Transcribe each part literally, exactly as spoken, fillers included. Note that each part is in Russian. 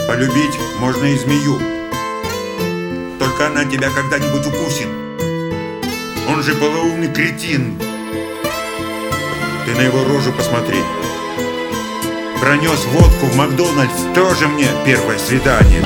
Полюбить можно и змею, только она тебя когда-нибудь укусит. Он же полоумный кретин. Ты на его рожу посмотри. Пронес водку в Макдональдс, тоже мне первое свидание.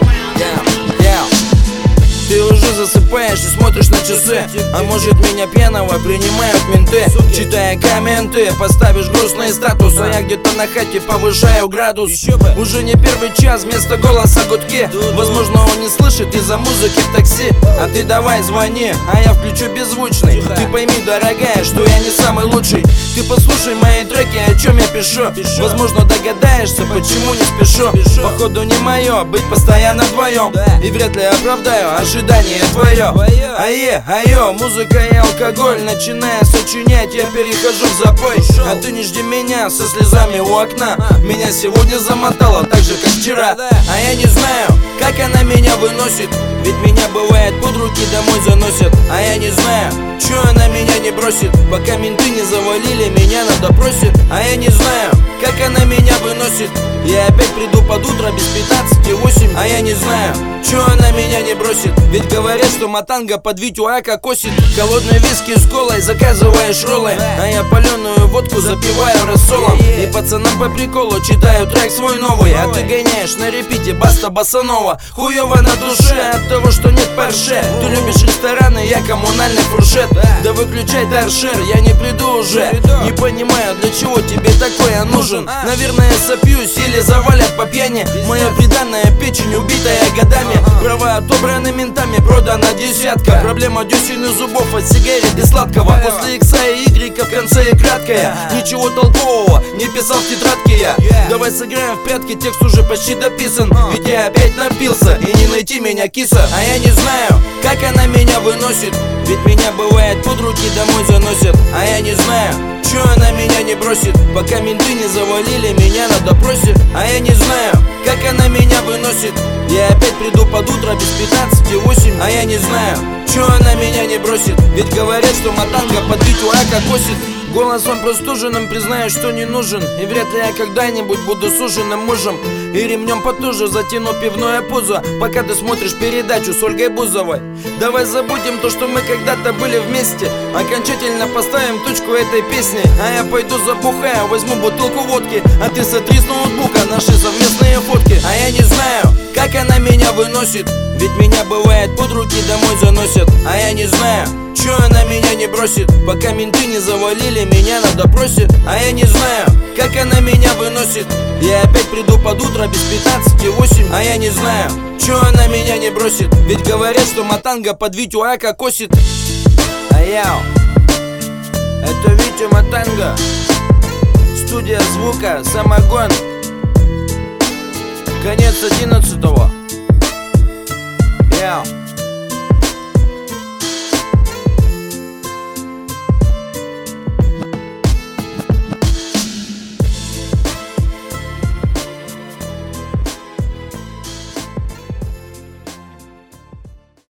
Ты уже засыпаешь и смотришь на часы, а может меня пьяного принимают менты. Читая комменты, поставишь грустный статус, а я где-то на хате повышаю градус. Уже не первый час, вместо голоса гудки. Возможно, он не слышит из-за музыки в такси. А ты давай звони, а я включу беззвучный. Ты пойми, дорогая, что я не самый лучший. Ты послушай мои треки, о чем я пишу. Возможно, догадаешься, почему не спешу. Походу не мое быть постоянно вдвоем, и вряд ли оправдаю ожидание твое. Ае, айо, музыка и алкоголь. Начиная сочинять, я перехожу в запой. А ты не жди меня со слезами у окна. Меня сегодня замотало так же, как вчера. А я не знаю, как она меня выносит, ведь меня бывает под руки домой заносят. А я не знаю, чё она меня не бросит, пока менты не завалили меня на допросе. А я не знаю, как она меня выносит. Я опять приду под утро без пятнадцати восемь. А я не знаю, чё она меня не бросит, ведь говорят, что матанга под Витю Ака косит. Холодные виски с колой, заказываешь роллы, а я паленую водку запиваю рассолом. И пацанам по приколу читаю трек свой новый, а ты гоняешь на репите Баста Босанова. Хуёво на душе от того, что нет парше. Ты любишь рестораны, я коммунальный фуршет. Да выключай торшер, я не приду уже. Не понимаю, для чего тебе такое нужен. Наверное, сопьюсь или завалят по пьяни. Моя приданная печень, убитая годами. Права отобраны ментами, продана десятка. Проблема десен и зубов от сигарет и сладкого. После икса и игрека в конце и краткая. Ничего толкового не писал в тетрадке я. Давай сыграем в прятки, текст уже почти дописан. Ведь я опять напился, и не найти меня, киса. А я не знаю, как она меня выносит, ведь меня бывает под руки домой заносят. А я не знаю, чё она меня не бросит, пока менты не завалили меня на допросе. А я не знаю, как она меня выносит. Я опять приду под утро без пятнадцати восемь. А я не знаю, чё она меня не бросит, ведь говорят, что матанга под Витю Ака косит. Голосом простуженным признаю, что не нужен, и вряд ли я когда-нибудь буду суженым мужем. И ремнем потуже затяну пивное пузо, пока ты смотришь передачу с Ольгой Бузовой. Давай забудем то, что мы когда-то были вместе, окончательно поставим точку этой песни. А я пойду забухаю, возьму бутылку водки, а ты сотри с ноутбука наши совместные фотки. А я не знаю, как она меня выносит, ведь меня бывает под руки домой заносят. А я не знаю, чё она меня не бросит, пока менты не завалили меня на допросе. А я не знаю, как она меня выносит. Я опять приду под утро без пятнадцати восемь. А я не знаю, чё она меня не бросит, ведь говорят, что матанга под Витю Ака косит. Аяу, это Витя Матанга, студия звука Самогон. Конец одиннадцатого. Яу.